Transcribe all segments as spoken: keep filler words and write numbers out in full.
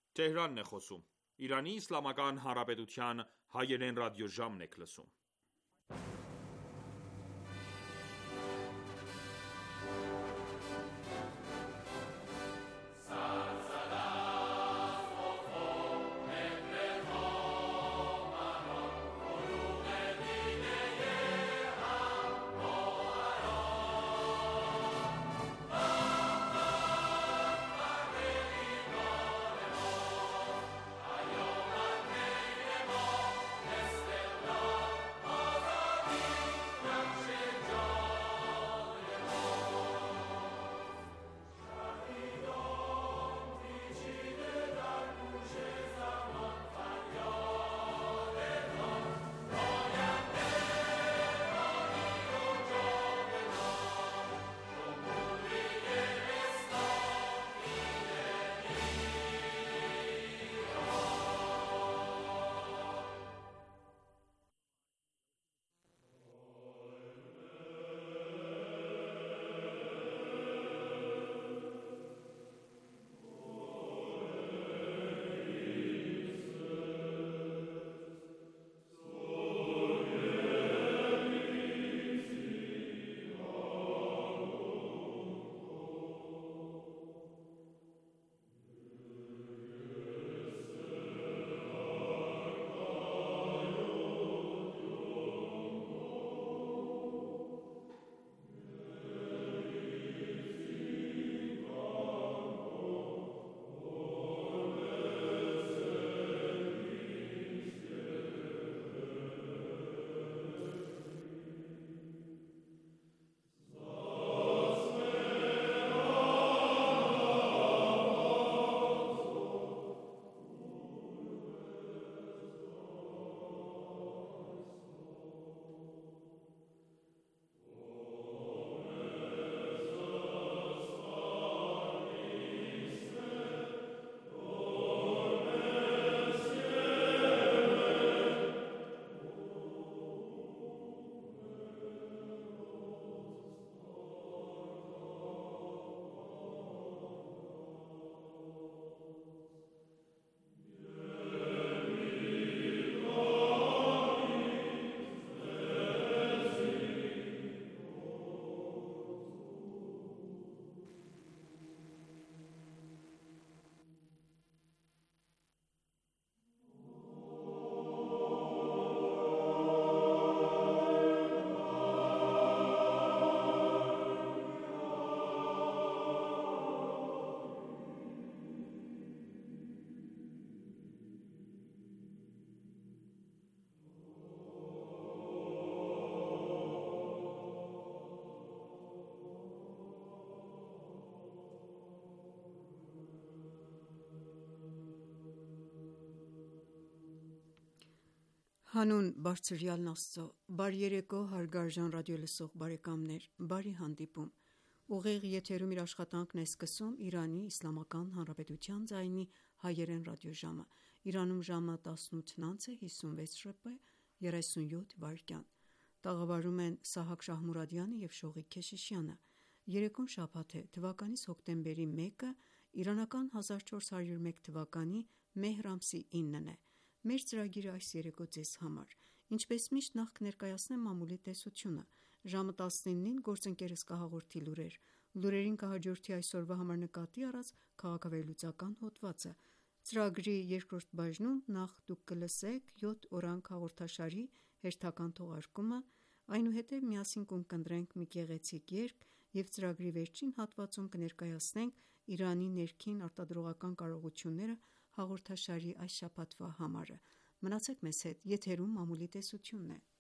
Հանուն բարձրյալն Աստծո, բարի երեկո հարգարժան ռադիոլսող բարեկամներ, բարի հանդիպում: Ուղիղ եթերում իր աշխատանքն է սկսում Իրանի Իսլամական Հանրապետության ձայնի հայերեն ռադիոժամը: Իրանում ժամը տասնութն անց է հիսունվեց րոպե երեսունյոթ վայրկյան: Տաղավարում են Սահակ Շահմուրադյանը և Շողիկ Քեշիշյանը: Երեկոն շաբաթ է, թվականիս հոկտեմբերի մեկը, իրանական հազար չորս հարյուր մեկ թվականի մեհր ամսի իննն է: Մեր ծրագիրը այս երեկո ձեզ համար: Ինչպես միշտ նախ կներկայացնեմ մամուլի տեսությունը: Ժամը տասնինին գործընկերս կհաղորդի լուրեր: Լուրերին կհաջորդի այսօրվա համար նկատի առած քաղաքավերլուծական հոդվածը: Ծրագրի երկրորդ բաժնում նախ դուք կլսեք «Յոթ օրանգ» հաղորդաշարի հերթական թողարկումը, այնուհետև միասին կունկնդրենք մի գեղեցիկ երգ և ծրագրի վերջին հատվածում կներկայացնենք «Իրանի ներքին արտադրողական կարողությունները» հաղորդաշարի այս շաբաթվա համարը: Մնացեք մեզ հետ: Եթերում մամուլի տեսությունն է: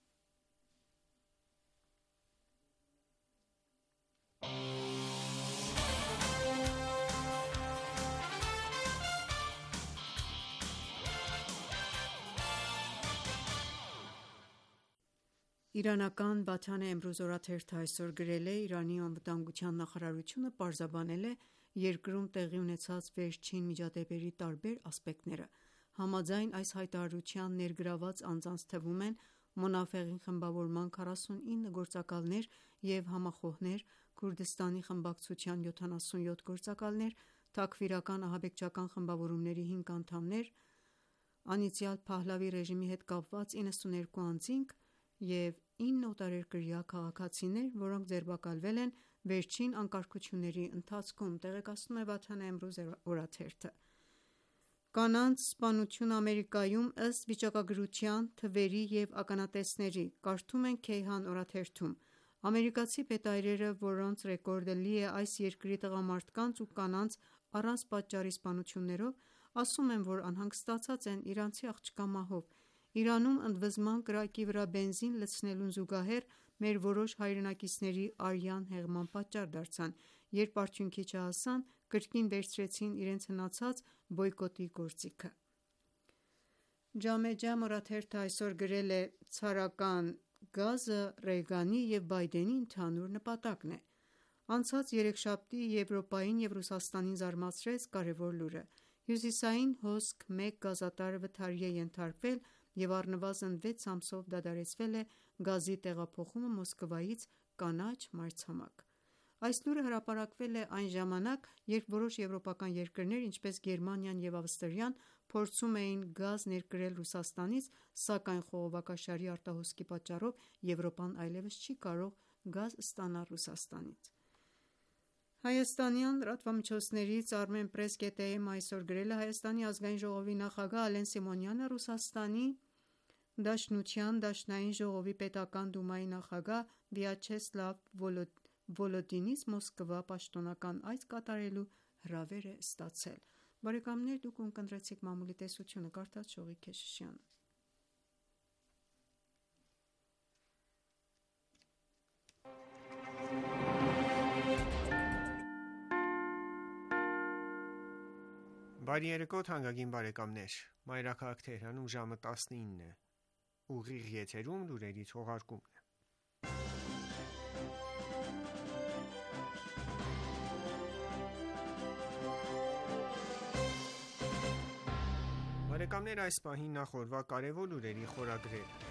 Իրանական «Վաթան Էմրուզ» օրաթերթը այսօր գրել է. «Իրանի անվտանգության նախարարությունը պարզաբանել է երկրում տեղի ունեցած վերջին միջադեպերի տարբեր ասպեկտները: Համաձայն այս հայտարարության ներգրավված անձանց թվում են Մոնաֆեղին խմբավորման քառասունինը գործակալներ և համախոհներ, Քուրդստանի խմբակցության յոթանասունյոթ գործակալներ, թաքֆիրական ահաբեկչական խմբավորումների հինգ անդամներ, անիծյալ Փահլավի ռեժիմի հետ կապված իննսուններկու անձինք և ինը օտարերկրյա քաղաքացիներ, որոնք ձերբակալվել են վերջին անկարգությունների ընթացքում, տեղեկացնում է Վաթան Էմրուզ օրաթերթը: Կանանց սպանությունը Ամերիկայում ըստ վիճակագրության, թվերի և ականատեսների, կարդում ենք Քեյհան օրաթերթում: Ամերիկացի պետայրերը, որոնց ռեկորդը լի է այս երկրի տղամարդկանց ու կանանց առանց պատճառի սպանություններով, ասում են, որ անհանգստացած են իրանցի աղջկա մահով: Իրանում ընդվզման կրակի վրա բենզին լցնելուն զուգահեռ մեր որոշ հայրենակիցների արյան հեղման պատճառ դարձան, երբ արդյունքի չհասան, կրկին վերցրեցին իրենց հնացած բոյկոտի գործիքը: Ջամե Ջամ օրաթերթը այսօր գրել է. «Ցարական գազը Ռեյգանի և Բայդենի ընդհանուր նպատակն է»: Անցած երեքշաբթի Եվրոպային և Ռուսաստանին զարմացրեց կարևոր լուրը: Հյուսիսային հոսք մեկ գազատարը վթարի է ենթարկվել և առնվազն վեց ամսով դադարեցվել է գազի տեղափոխումը Մոսկվայից կանաչ մայրցամաք: Այս լուրը հրապարակվել է այն ժամանակ, երբ որոշ եվրոպական երկրներ, ինչպես Գերմանիան և Ավստրիան, փորձում էին գազ ներկրել Ռուսաստանից, սակայն խողովակաշարի արտահոսքի պատճառով Եվրոպան այլևս չի կարող գազ ստանալ Ռուսաստանից: Հայաստանյան լրատվամիջոցներից Armenpress.am այսօր գրել է. «Հայաստանի ազգային ժողովի նախագահ Ալեն Սիմոնյանը Ռուսաստանի Դաշնության դաշնային ժողովի պետական դումայի նախագահ Վիաչեսլավ Վոլոդինից Մոսկվա պաշտոնական այց կատարելու հրավեր է ստացել»: Բարի երեկո թանկագին բարեկամներ: Մայրաքաղաք Թեհրանում ժամը տասնինն է: Ուղիղ եթերում լուրերի թողարկումն է: Բարեկամներ այս պահին նախ օրվա կարևոր լուրերի խորագրերը: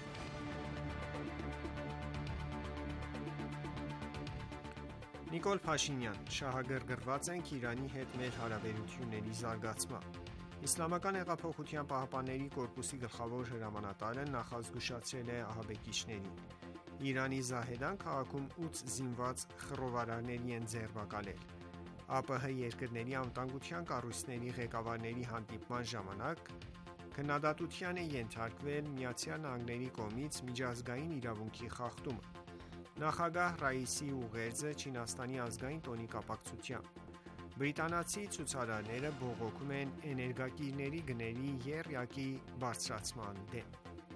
Նիկոլ Փաշինյան. «Շահագրգռված ենք Իրանի հետ մեր հարաբերությունների զարգացմամբ»: ԻՀՊԿ-ի գլխավոր հրամանատարը նախազգուշացրել է ահաբեկիչներին: Իրանի Զահեդան քաղաքում ութ զինված խռովարարների են ձերբակալել: ԱՊՀ երկրների անվտանգության կառույցների ղեկավարների հանդիպման ժամանակ քննադատության է ենթարկվել ԱՄՆ-ի կողմից միջազգային իրավունքի խախտումը: Նախագահ Ռայիսիի ուղերձը Չինաստանի ազգային տոնի կապակցությամբ: Բրիտանացի ցուցարարները բողոքում են էներգակիրների գների եռյակի բարձրացման դեմ: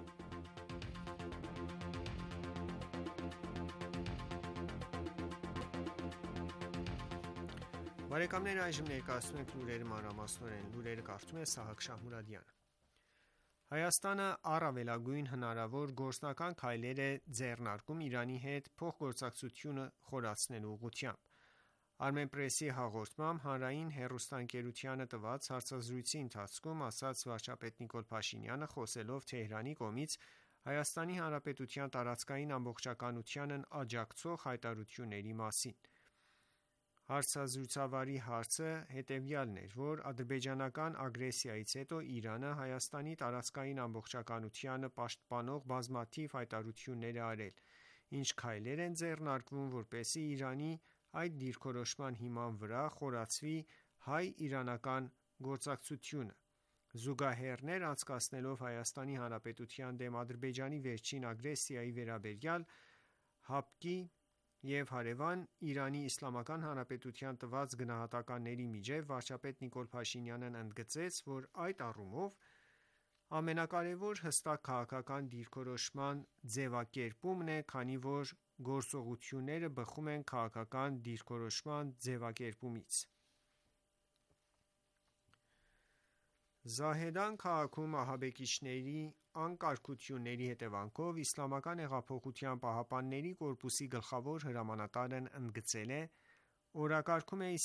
Հայաստանը առավելագույն հնարավոր գործնական քայլեր է ձեռնարկում Իրանի հետ փոխգործակցությունը խորացնելու ուղղությամբ: Armenpress-ի հաղորդմամբ հանրային հեռուստաընկերությանը տված հարցազրույցի ընթացքում ասաց վարչապետ Նիկոլ Փաշինյանը, խոսելով Թեհրանի կողմից Հայաստանի Հանրապետության տարածքային ամբողջականությանն աջակցող հայտարարությունների մասին: Հարցազրույցավարի հարցը հետևյալն էր, որ ադրբեջանական ագրեսիայից հետո Իրանը Հայաստանի տարածքային ամբողջականությանը պաշտպանող բազմաթիվ հայտարարություններ է արել: Ինչ քայլեր են ձեռնարկվում, որպեսզի Իրանի այդ դիրքորոշման հիման վրա խորացվի հայ-իրանական գործակցությունը: Զուգահեռներ անցկացնելով Հայաստանի Հանրապետության դեմ Ադրբեջանի վերջին ագրեսիայի վերաբերյալ ՀԱՊԿ-ի և հարևան Իրանի Իսլամական Հանրապետության տված գնահատականների միջև վարչապետ Նիկոլ Փաշինյանն ընդգծեց, որ այդ առումով ամենակարևորը հստակ քաղաքական դիրքորոշման ձևակերպումն է, քանի որ գործողությունները բխում են քաղաքական դիրքորոշման ձևակերպումից: Զահեդան քաղաքում ահաբեկիչների անկարգությունների հետևանքով ԻՀՊԿ-ի գլխավոր հրամանատարն ընդգծել է. «Օրակարգում է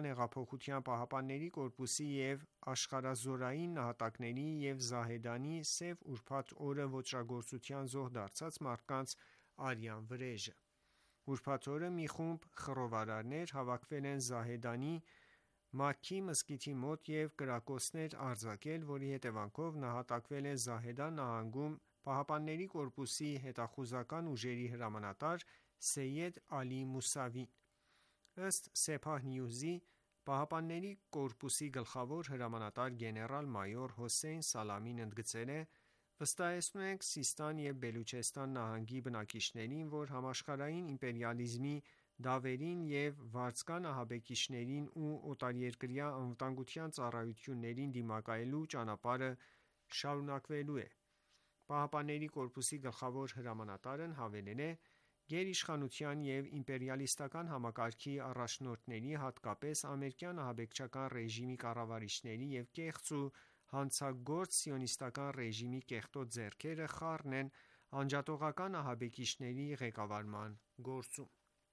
ԻՀՊԿ-ի և աշխարհազորային նահատակների և Զահեդանի Սև ուրբաթ օրը ոճրագործության զոհ դարձած մարդկանց արյան վրեժը: Ուրբաթ օրը մի խումբ խռովարարներ հավաքվել են Զահեդանի Մաքքի մզկիթի մոտ և կրակոցներ արձակել, որի հետևանքով նահատակվել է Զահեդան նահանգում ԻՀՊԿ-ի հետախուզական ուժերի հրամանատար Սեյեդ Ալի Մուսավին: Ըստ Սեփահ Նյուզի, ԻՀՊԿ-ի գլխավոր հրամանատար գեներալ-մայոր Հոսեյն Սալամին ընդգծել է. «Վստահեցնում ենք Սիստան և Բելուչեստան նահանգի բնակիչներին, որ համաշխարհային իմպերիալիզմի դավերին և վարձկան ահաբեկիչներին ու օտարերկրյա անվտանգության ծառայություններին դիմակայելու ճանապարհը շարունակվելու է»: ԻՀՊԿ-ի գլխավոր հրամանատարն հավելել է. «Գերիշխանության և իմպերիալիստական համակարգի առաջնորդների, հատկապես ամերիկյան ահաբեկչական ռեժիմի կառավարիչների և կեղծ ու հանցագործ սիոնիստական ռեժիմի կեղտոտ ձեռքերը խառն են անջատողական ահաբեկիչների ղեկավարման գործում»: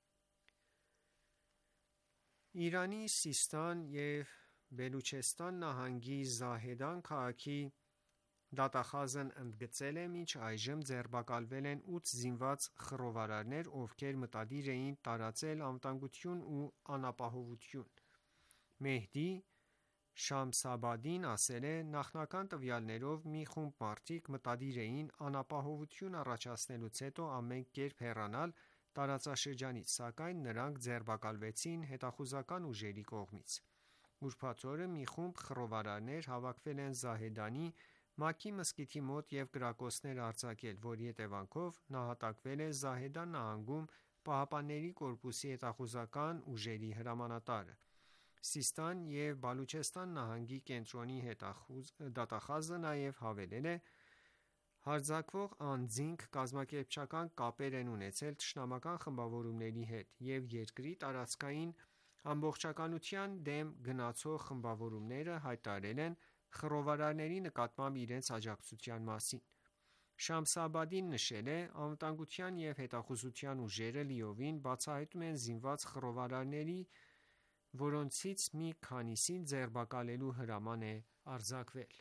Իրանի Սիստան և Բելուչեստան նահանգի Զահեդան քաղաքի դատախազն ընդգծել է. «Մինչ այժմ ձերբակալվել են ութ զինված խռովարարներ, ովքեր մտադիր էին տարածել անվտանգություն ու անապահովություն»: Մեհդի Շամսաբադին ասել է. «Նախնական տվյալներով մի խումբ մարդիկ մտադիր էին անապահովություն առաջացնելուց հետո ամեն կերպ հեռանալ տարածաշրջանից, սակայն նրանք ձերբակալվեցին հետախուզական ուժերի կողմից»: Ուրբաթ օրը մի խումբ խռովարարներ հավաքվել են Զահեդանի Մաքքի մզկիթի մոտ և կրակոցներ արձակել, որի հետևանքով նահատակվել է Զահեդան նահանգում ԻՀՊԿ-ի հետախուզական ուժերի հրամանատարը: Սիստան և Բալուչեստան նահանգի կենտրոնի դատախազը նաև հավելել է. «Հարձակվող անձինք կազմակերպչական կապեր են ունեցել թշնամական խմբավորումների հետ և երկրի տարածքային ամբողջականության դեմ գնացող խմբավորումները հայտարարել են խռովարարների նկատմամբ իրենց աջակցության մասին»: Շամսաբադին նշել է. «Անվտանգության և հետախուզության ուժերը լիովին բացահայտում են զինված խռովարարների, որոնցից մի քանիսին ձերբակալելու հրաման է արձակվել»: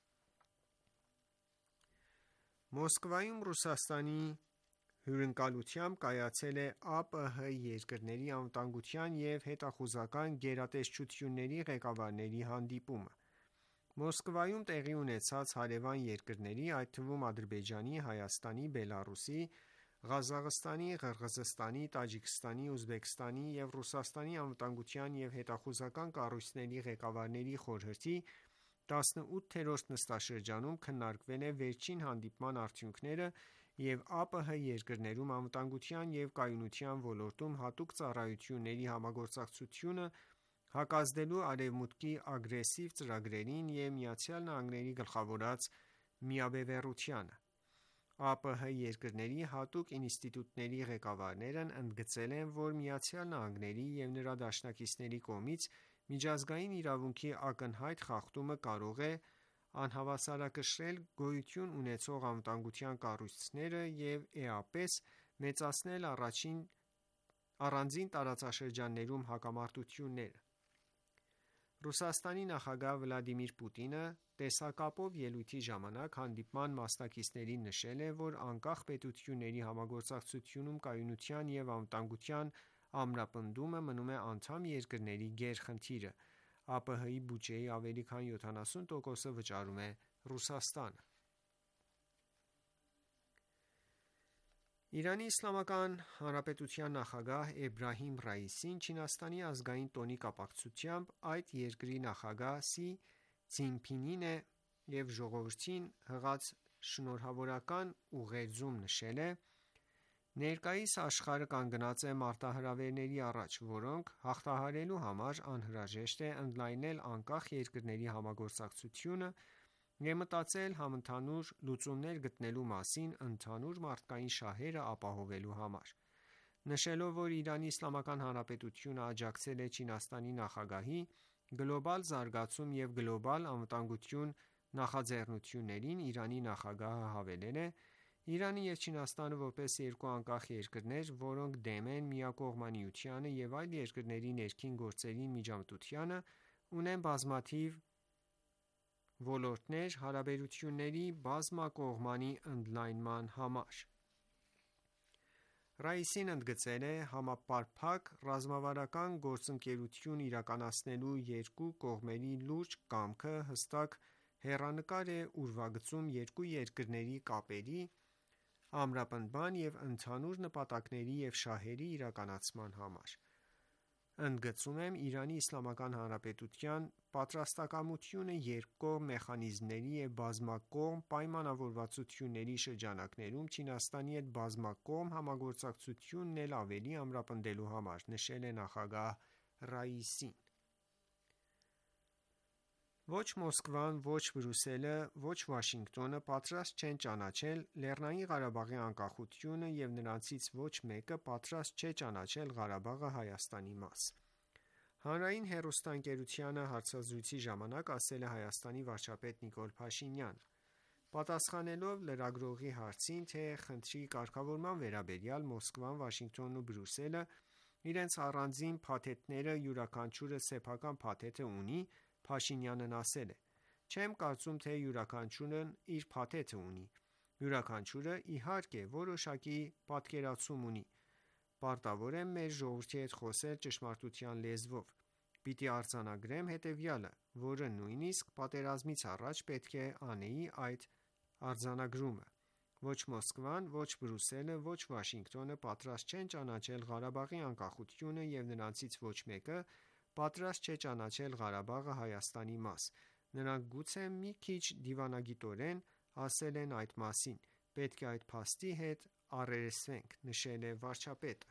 Մոսկվայում Ռուսաստանի հյուրընկալությամբ կայացել է ԱՊՀ երկրների անվտանգության և հետախուզական գերատեսչությունների ղեկավարների հանդիպումը: Մոսկվայում տեղի ունեցած հարևան երկրների, այդ թվում Ադրբեջանի, Հայաստանի, Բելառուսի, Ղազախստանի, Ղրղզստանի, Տաջիկստանի, Ուզբեկստանի և Ռուսաստանի անվտանգության և հետախուզական կառույցների ղեկավարների խորհրդի տասնութերորդ նստաշրջանում քննարկվել են վերջին հանդիպման արդյունքները և ԱՊՀ երկրներում անվտանգության և կայունության ոլորտում հատուկ ծառայությունների համագործակցությունը հակազդելու Արևմուտքի ագրեսիվ ծրագրերին և ԱՄՆ-ի գլխավորած միաբևեռությանը: ԱՊՀ երկրների հատուկ ինստիտուտների ղեկավարներն ընդգծել են, որ ԱՄՆ-ի և նրա դաշնակիցների կողմից միջազգային իրավունքի ակնհայտ խախտումը կարող է անհավասարակշռել գոյություն ունեցող անվտանգության կառույցները և էապես մեծացնել առանձին տարածաշրջաններում հակամարտությունները: Ռուսաստանի նախագահ Վլադիմիր Պուտինը տեսակապով ելույթի ժամանակ հանդիպման մասնակիցներին նշել է, որ անկախ պետությունների համագործակցությունում կայունության և անվտանգության ամրապնդումը մնում է անդամ երկրների գերխնդիրը: ԱՊՀ-ի բյուջեի ավելի քան յոթանասուն տոկոսը վճարում է Ռուսաստանը: ԻԻՀ նախագահ Էբրահիմ Ռայիսին Չինաստանի ազգային տոնի կապակցությամբ այդ երկրի նախագահ Սի Ցզինփինին և ժողովրդին հղած շնորհավորական ուղերձում նշել է. «Ներկայիս աշխարհը կանգնած է մարտահրավերների առաջ, որոնք հաղթահարելու համար անհրաժեշտ է ընդլայնել անկախ երկրների համագործակցությունը և մտածել համընդհանուր լուծումներ գտնելու մասին ընդհանուր մարդկային շահերը ապահովելու համար»: Նշելով, որ ԻԻՀ-ն աջակցել է Չինաստանի նախագահի գլոբալ զարգացում և գլոբալ անվտանգություն նախաձեռնություններին, Իրանի նախագահը հավելել է. «Իրանը և Չինաստանը որպես երկու անկախ երկրներ, որոնք դեմ են միակողմանիությանը և այլ երկրների ներքին գործերին միջամտությանը, ունեն բազմաթիվ ոլորտներ հարաբերությունների բազմակողմանի ընդլայնման համար»: Ռայիսին ընդգծել է համապարփակ ռազմավարական գործընկերություն իրականացնելու երկու կողմերի լուրջ կամքը հստակ հեռանկար է ուրվագծում երկու երկրների կապերի ամրապնդման և ընդհանուր նպատակների և շահերի իրականացման համար: Ընդգծում եմ Իրանի Իսլամական Հանրապետության պատրաստակամությունը երկկողմ մեխանիզմների և բազմակողմ պայմանավորվածությունների շրջանակներում Չինաստանի հետ բազմակողմ համագործակցությունն էլ ավելի ամրապնդելու համար, նշել է նախագահ Ռայիսին: Ոչ Մոսկվան, ոչ Բրյուսելը, ոչ Վաշինգտոնը պատրաստ չեն ճանաչել Լեռնային Ղարաբաղի անկախությունը և նրանցից ոչ մեկը պատրաստ չէ ճանաչել Ղարաբաղը Հայաստանի մաս: Հանրային հեռուստաընկերությանը հարցազրույցի ժամանակ ասել է Հայաստանի վարչապետ Նիկոլ Փաշինյանը: Պատասխանելով լրագրողի հարցին, թե խնդրի կարգավորման վերաբերյալ Մոսկվան, Վաշինգտոնն ու Բրյուսելը իրենց առանձին փաթեթները յուրաքանչյուրը սեփական փաթեթ ունի, Փաշինյանն ասել է. «Չեմ կարծում, թե յուրաքանչյուրն իր փաթեթը ունի: Յուրաքանչյուրը, իհարկե, որոշակի պատկերացում ունի: Պարտավոր եմ մեր ժողովրդի հետ խոսել ճշմարտության լեզվով: Պիտի արձանագրեմ հետևյալը, որը նույնիսկ պատերազմից առաջ պետք է անեի այդ արձանագրումը: Ոչ Մոսկվան, ոչ Բրյուսելը, ոչ Վաշինգտոնը պատրաստ չեն ճանաչել Ղարաբաղի անկախությունը և նրանցից ոչ մեկը պատրաստ չէ ճանաչել Ղարաբաղը Հայաստանի մաս: Նրանք գուցե մի քիչ դիվանագիտորեն ասել են այդ մասին: Պետք է այդ փաստի հետ առերեսվենք», - նշել է վարչապետը: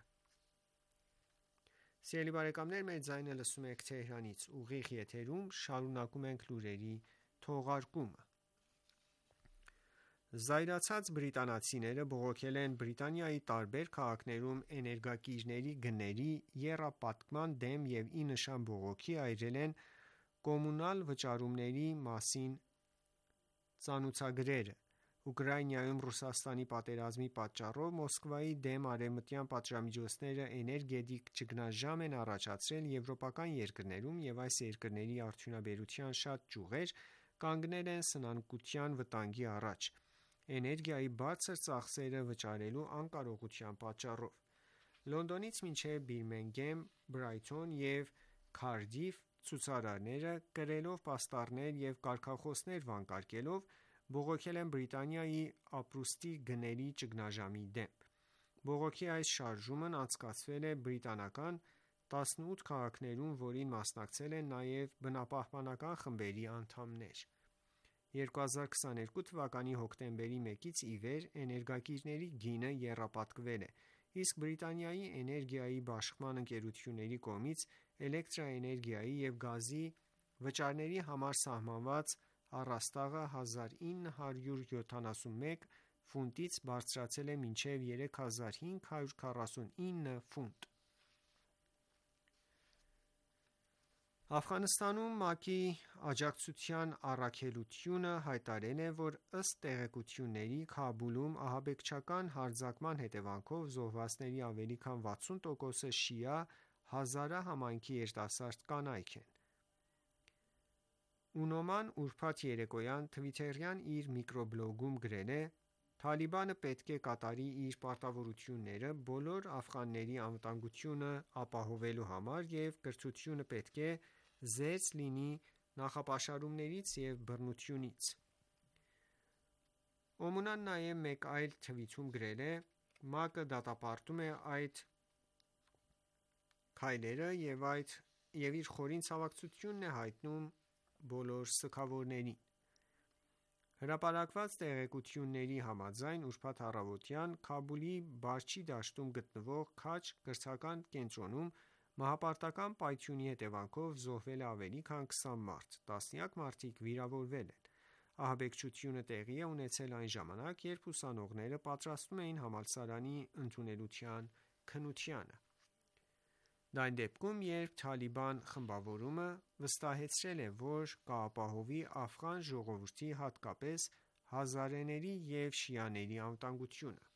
Զայրացած բրիտանացիները բողոքել են Բրիտանիայի տարբեր քաղաքներում էներգակիրների գների եռապատկման դեմ և ի նշան բողոքի այրել են կոմունալ վճարումների մասին ծանուցագրերը: Ուկրաինայում Ռուսաստանի պատերազմի պատճառով Մոսկվայի դեմ արևմտյան պատժամիջոցները էներգետիկ ճգնաժամ են առաջացրել եվրոպական երկրներում և այս երկրների արդյունաբերության շատ ճյուղեր կանգնել են սնանկության վտանգի առաջ՝ էներգիայի բարձր ծախսերը վճարելու անկարողության պատճառով: Լոնդոնից մինչև Բիրմինգեմ, Բրայթոն և Քարդիֆ ցուցարարները կրելով պաստառներ և կարգախոսներ վանկարկելով բողոքել են Բրիտանիայի ապրուստի գների ճգնաժամի դեմ: Բողոքի այս շարժումն անցկացվել է բրիտանական տասնութ քաղաքներում, որին մասնակցել են նաև բնապահպանական խմբերի անդամներ: երկու հազար քսաներկու թվականի հոկտեմբերի մեկից ի վեր էներգակիրների գինը եռապատկվել է, իսկ Բրիտանիայի էներգիայի բաշխման ընկերությունների կողմից էլեկտրաէներգիայի և գազի վճարների համար սահմանված առաստաղը հազար ինը հարյուր յոթանասունմեկ ֆունտից բարձրացել է մինչև երեք հազար հինգ հարյուր քառասունինը ֆունտ: Աֆղանստանում ՄԱԿ-ի աջակցության առաքելությունը հայտարարել է, որ ըստ տեղեկությունների Քաբուլում ահաբեկչական հարձակման հետևանքով զոհվածների ավելի քան վաթսուն տոկոսը շիա Հազարա համայնքի երիտասարդ կանայք են: ՈՒՆՈՄԱ-ն ուրբաթ երեկոյան թվիթերյան իր միկրոբլոգում գրել է. «Թալիբանը պետք է կատարի իր պարտավորությունները բոլոր աֆղանների անվտանգությունը ապահովելու համար և կրթությունը պետք է զերծ լինի նախապաշարումներից և բռնությունից»: ՕՄՈՆ-ն նաև մեկ այլ թվիթում գրել է. «ՄԱԿ-ը դատապարտում է այդ քայլերը և իր խորին ցավակցությունն է հայտնում բոլոր սգավորներին»: Հրապարակված տեղեկությունների համաձայն ուրբաթ առավոտյան Քաբուլի Բարչի դաշտում գտնվող Քաջ կրթական կենտրոնում մահապարտական պայթյունի հետևանքով զոհվել է ավելի քան քսան մարդ, տասնյակ մարդիկ վիրավորվել են: Ահաբեկչությունը տեղի է ունեցել այն ժամանակ, երբ ուսանողները պատրաստվում էին համալսարանի ընդունելության քննությանը: Դա այն դեպքում, երբ Թալիբան խմբավորումը վստահեցրել է, որ կապահովի աֆղան ժողովրդի, հատկապես հազարեների և շիաների անվտանգությունը: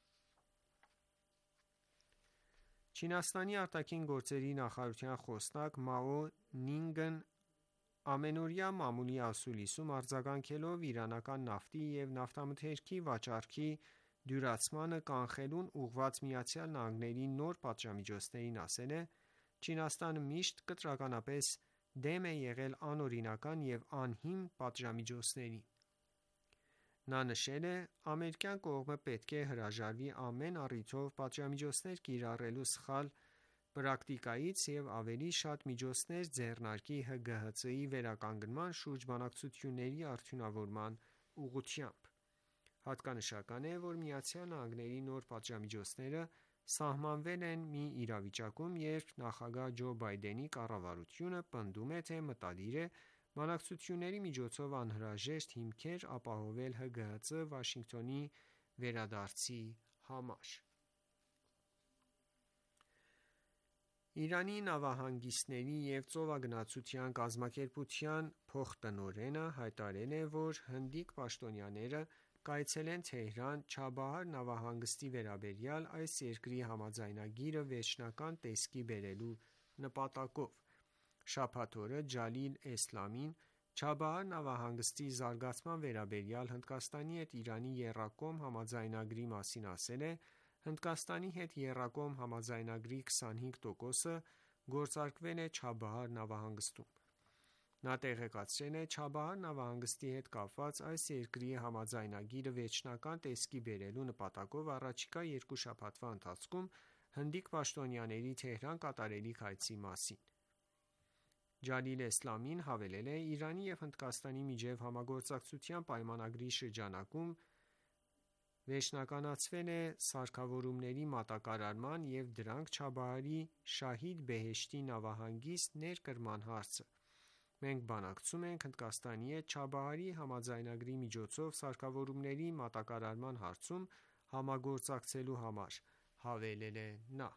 Չինաստանի արտաքին գործերի նախարարության խոսնակ Մաո Նինգն ամենօրյա մամուլի ասուլիսում արձագանքելով իրանական նավթի և նավթամթերքի վաճառքի դյուրացմանը կանխելուն ուղղված Միացյալ Նահանգների նոր պատժամիջոցներին ասել է. «Չինաստանը միշտ կտրականապես դեմ է եղել անօրինական և անհիմն պատժամիջոցներին»։ Նա նշել է. «Ամերիկյան կողմը պետք է հրաժարվի ամեն առիթով պատժամիջոցներ կիրառելու սխալ պրակտիկայից և ավելի շատ միջոցներ ձեռնարկի ՀԳՀԾ-ի վերականգնման շուրջ բանակցությունների արդյունավորման ուղղությամբ»։ Հատկանշական է, որ Միացյալ Նահանգների նոր պատժամիջոցները սահմանվել են մի իրավիճակում, երբ նախագահ Ջո Բայդենի կառավարությունը պնդում է, թե մտադիր է բանակցությունների միջոցով անհրաժեշտ հիմքեր ապահովել ՀԳՀԾ Վաշինգտոնի վերադարձի համար։ Իրանի նավահանգիստների և ծովագնացության կազմակերպության փոխտնօրենը հայտարարել է, որ հնդիկ պաշտոնյաները կայցելեն Թեհրան՝ Չաբահար նավահանգստի վերաբերյալ այս երկրի համաձայնագիրը վերջնական տեսքի բերելու նպատակով։ Շաբաթ օրը Ջալիլ Էսլամին Չաբահար նավահանգստի զարգացման վերաբերյալ Հնդկաստանի հետ Իրանի եռակողմ համաձայնագրի մասին ասել է. «Հնդկաստանի հետ եռակողմ համաձայնագրի քսանհինգ տոկոսը գործարկվել է Չաբահար նավահանգստում»։ Նա տեղեկացրել է. «Չաբահար նավահանգստի հետ կապված այս երկրի համաձայնագիրը վերջնական տեսքի բերելու նպատակով առաջիկա երկու շաբաթվա ընթացքում հնդիկ պաշտոնյաների Թեհրան կատարելիք այցի մասին»։ Ջալիլ Էսլամին հավելել է. «Իրանի և Հնդկաստանի միջև համագործակցության պայմանագրի շրջանակում վերջնականացվել է սարքավորումների մատակարարման և դրանք Չաբահարի Շահիդ Բեհեշթի նավահանգիստ ներկրման հարցը։ Մենք բանակցում ենք Հնդկաստանի հետ Չաբահարի համաձայնագրի միջոցով սարքավորումների մատակարարման հարցում համագործակցելու համար»,- հավելել է նա։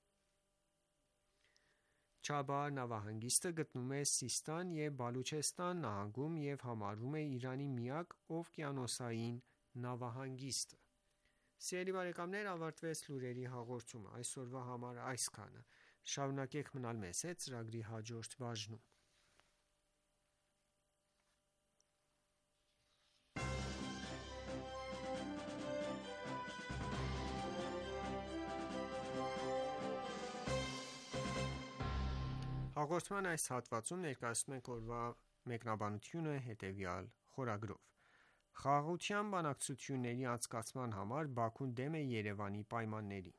Չաբահար նավահանգիստը գտնվում է Սիստան և Բալուչեստան նահանգում և համարվում է Իրանի միակ օվկիանոսային նավահանգիստը։ Ավարտվեց լուրերի հաղորդումը։ Այսօրվա համար այսքանը։ Շարունակեք մնալ մեզ հետ ծրագրի հաջորդ բաժնում։ Հաղորդման այս հատվածում ներկայացնում ենք օրվա մեկնաբանությունը հետևյալ խորագրով. Խաղաղության բանակցությունների անցկացման համար Բաքուն դեմ է Երևանի պայմաններին։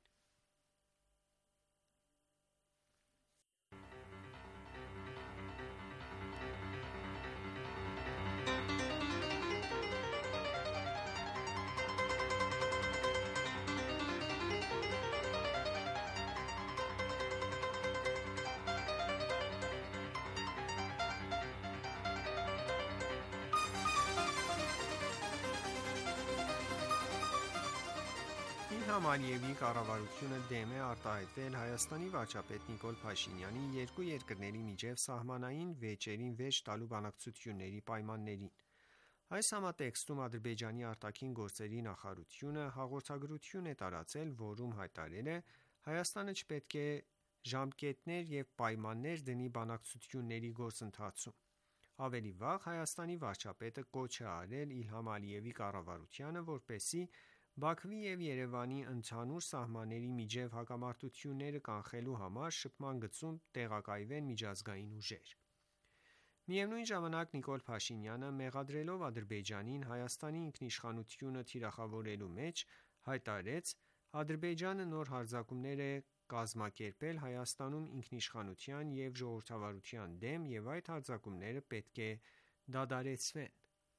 Իլհամ Ալիևի կառավարությունը դեմ է արտահայտվել Հայաստանի վարչապետ Նիկոլ Փաշինյանի երկու երկրների միջև սահմանային վեճերին վերջ տալու բանակցությունների պայմաններին։ Այս համատեքստում Ադրբեջանի արտաքին գործերի նախարարությունը հաղորդագրություն է տարածել, որում հայտարարել է. «Հայաստանը չպետք է ժամկետներ և պայմաններ դնի բանակցությունների գործընթացում»։ Ավելի վաղ Հայաստանի վարչապետը կոչ է արել Իլհամ Ալիևի կառավարությանը, որպեսզի Բաքվի և Երևանի ընդհանուր սահմանների միջև հակամարտությունները կանխելու համար շփման գծում տեղակայվեն միջազգային ուժեր։ Միևնույն ժամանակ Նիկոլ Փաշինյանը, մեղադրելով Ադրբեջանին Հայաստանի ինքնիշխանությունը թիրախավորելու մեջ, հայտարարեց. «Ադրբեջանը նոր հարձակումներ է կազմակերպել Հայաստանում ինքնիշխանության և ժողովրդավարության դեմ, և այդ հարձակումները պետք է դադարեցվեն»։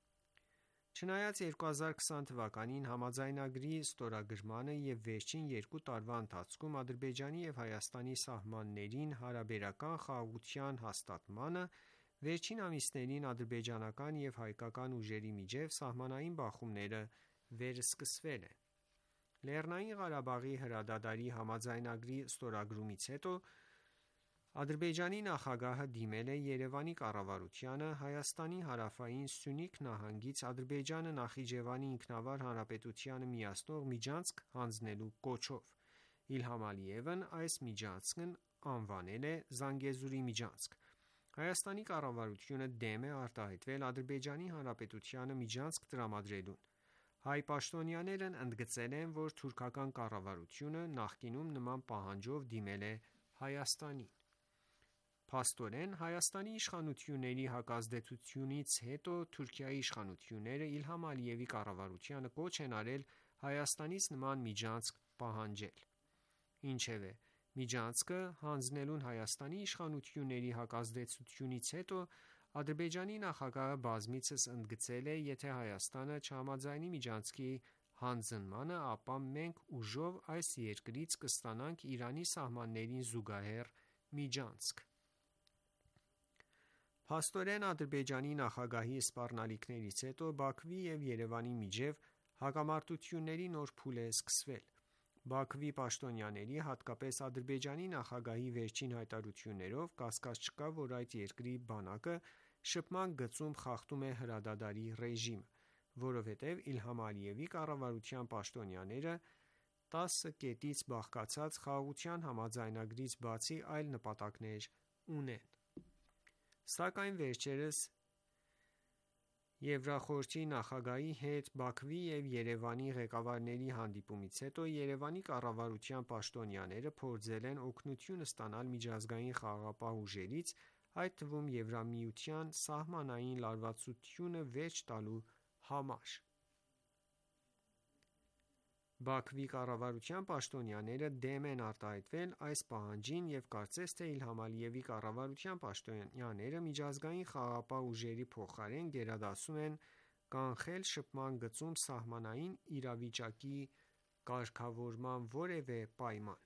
Չնայած երկու հազար քսան թվականին համաձայնագրի ստորագրմանը և վերջին երկու տարվա ընթացքում Ադրբեջանի և Հայաստանի սահմաններին հարաբերական խաղաղության հաստատմանը, վերջին ամիսներին ադրբեջանական և հայկական ուժերի միջև սահմանային բախումները վերսկսվել են։ Լեռնային Ղարաբաղի հրադադարի համաձայնագրի ստորագրումից հետո Ադրբեջանի նախագահը դիմել է Երևանի կառավարությանը Հայաստանի հարավային Սյունիք նահանգից Ադրբեջանը Նախիջևանի ինքնավար հանրապետությանը միացնող միջանցք հանձնելու կոչով։ Իլհամ Ալիևն այս միջանցքն անվանել է «Զանգեզուրի միջանցք»։ Հայաստանի կառավարությունը դեմ է արտահայտվել Ադրբեջանի Հանրապետությանը միջանցք տրամադրելուն։ Հայ պաշտոնյաներն ընդգծել են, որ թուրքական կառավարությունը նախկինում նման պահանջով դիմել է Հայաստանին։ Փաստորեն, Հայաստանի իշխանությունների հակազդեցությունից հետո Թուրքիայի իշխանությունները Իլհամ Ալիևի կառավարությանը կոչ են արել Հայաստանից նման միջանցք պահանջել։ Ինչևէ, միջանցքը հանձնելուն Հայաստանի իշխանությունների հակազդեցությունից հետո Ադրբեջանի նախագահը բազմիցս ընդգծել է, եթե Հայաստանը չհամաձայնի միջանցքի հանձնմանը, ապա մենք ուժով այս երկրից կստանանք Իրանի սահմաններին զուգահեռ միջանցք։ Փաստորեն, Ադրբեջանի նախագահի սպառնալիքներից հետո Բաքվի և Երևանի միջև հակամարտությունների նոր փուլ է սկսվել։ Բաքվի պաշտոնյաների, հատկապես Ադրբեջանի նախագահի վերջին հայտարարություններով կասկած չկա, որ այդ երկրի բանակը շփման գծում խախտում է հրադադարի ռեժիմը, որովհետև Իլհամ Ալիևի կառավարության պաշտոնյաները տասը կետից բաղկացած խաղաղության համաձայնագրից բացի այլ նպատակներ ունեն։ Սակայն վերջերս Եվրախորհրդի նախագահի հետ Բաքվի և Երևանի ղեկավարների հանդիպումից հետո Երևանի կառավարության պաշտոնյաները փորձել են օգնություն ստանալ միջազգային խաղաղապահ ուժերից, այդ թվում Եվրամիության սահմանային լարվածությունը վերջ տալու համար։ Բաքվի կառավարության պաշտոնյաները դեմ են արտահայտվել այս պահանջին և կարծես թե Իլհամ Ալիևի կառավարության պաշտոնյաները միջազգային խաղաղապահ ուժերի փոխարեն գերադասում են կանխել շփման գծում սահմանային իրավիճակի կարգավորման որևէ պայման։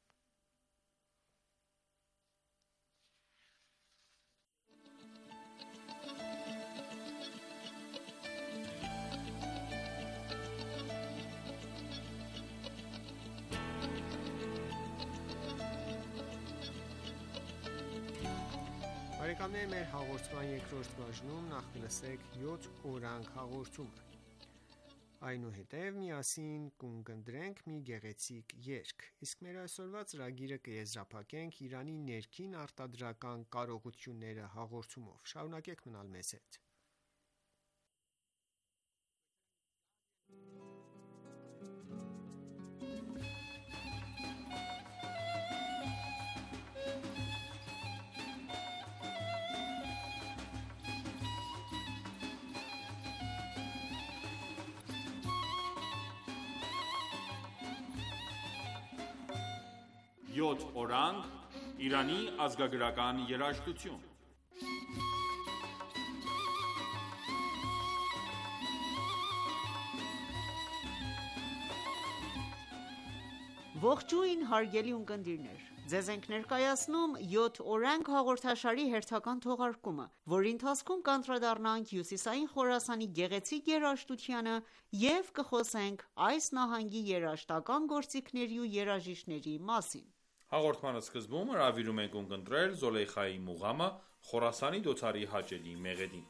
Բարեկամներ, մեր հաղորդման երկրորդ բաժնում նախ կլսեք յոթ օրանգ հաղորդումը։ Այնուհետև միասին կունկնդրենք մի գեղեցիկ երգ, իսկ մեր այսօրվա ծրագիրը կեզրափակենք Իրանի ներքին արտադրական կարողությունները հաղորդումով։ Շարունակեք մնալ մեզ հետ։ Յոթ օրանգ Իրանի ազգագրական երաժշտություն։ Ողջույն հարգելի ունկնդիրներ, ձեզ ենք ներկայացնում յոթ օրանգ հաղորդաշարի հերթական թողարկումը, որի ընթացքում կանդրադառնանք Հյուսիսային Խորասանի գեղեցիկ երաժշտությանը և կխոսենք այս նահանգի երաժշտական գործիքների ու երաժիշտների մասին։ Հաղորդման սկզբում հրավիրում ենք ունկնդրել Զոլեյխայի մուղամը Խորասանի դոթարի հաճելի մեղեդին։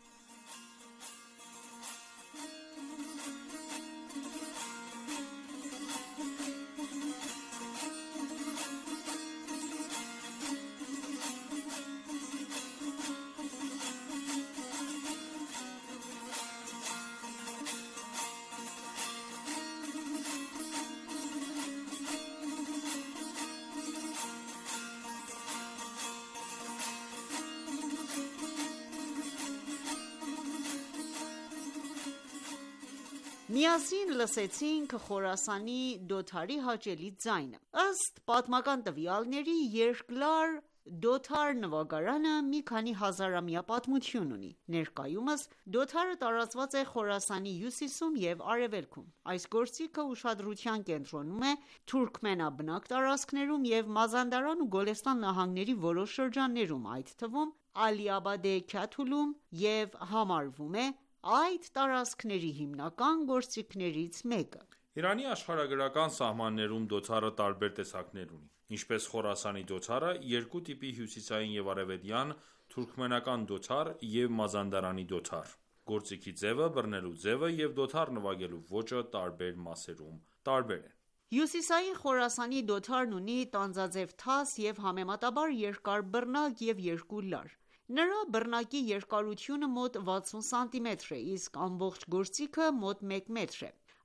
Միասին լսեցինք Խորասանի դոթարի հաճելի ձայնը։ Ըստ պատմական տվյալների, երկլար դոթար նվագարանը մի քանի հազարամյա պատմություն ունի։ Ներկայումս դոթարը տարածված է Խորասանի հյուսիսում և արևելքում։ Այս գործիքը ուշադրության կենտրոնում է թուրքմենաբնակ տարածքներում և Մազանդարան ու Գոլեստան նահանգների որոշ շրջաններում, այդ թվում Ալիաբադե Քաթուլում, և համարվում է այդ տարածքների հիմնական գործիքներից մեկը։ Իրանի աշխարհագրական սահմաններում դոթարը տարբեր տեսակներ ունի։ Ինչպես Խորասանի դոթարը, երկու տիպի հյուսիսային և արևելյան թուրքմենական դոթար և Մազանդարանի դոթար։ Գործիքի ձևը, բռնելու ձևը և դոթար նվագելու ոճը տարբեր մասերում տարբեր են։ Հյուսիսային Խորասանի դոթարն ունի տանձաձև թաս և համեմատաբար երկար բռնակ և երկու լար։ Նրա բռնակի երկարությունը մոտ վաթսուն սանտիմետր է, իսկ ամբողջ գործիքը մոտ մեկ մետր է։